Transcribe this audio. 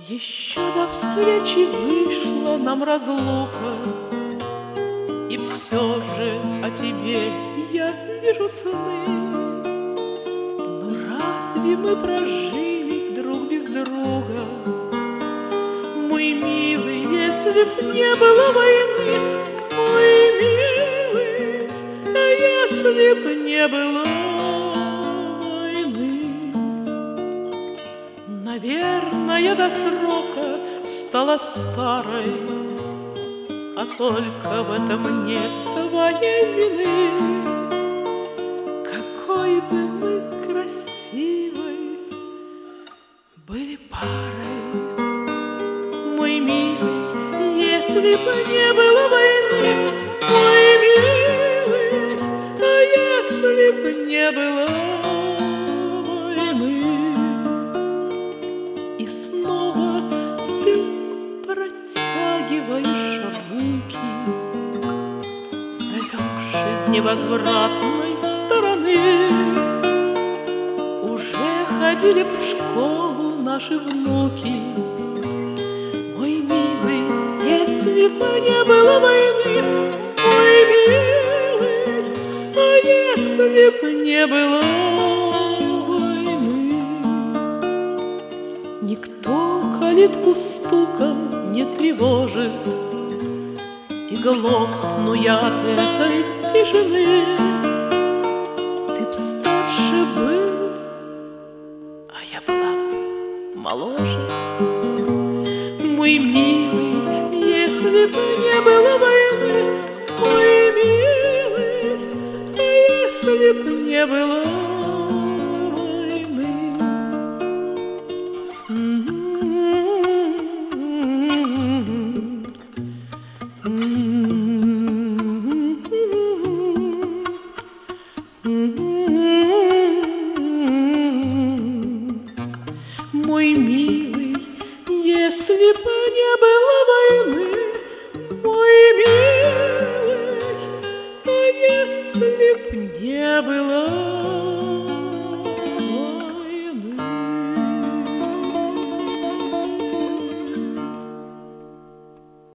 Еще до встречи вышла нам разлука, и все же о тебе я вижу сны. Но разве мы прожили друг без друга, мой милый, если б не было войны, мой милый, а если б не было войны? Наверное, до срока стала старой, а только в этом нет твоей вины. Какой бы мы красивой были парой, мой милый, если бы не было войны, мой милый, а если бы не было войны? И снова ты протягиваешь руки, зовешь из невозвратной стороны. Уже ходили б в школу наши внуки, мой милый, если бы не было войны, мой милый, а если бы не было войны? Никто калитку стуком не тревожит, и глохну я от этой тишины. Ты б старше был, а я была б моложе, мой милый, если бы не было войны, мой милый, а если бы не было войны? Мой милый, если бы не было войны, мой милый, а если б не было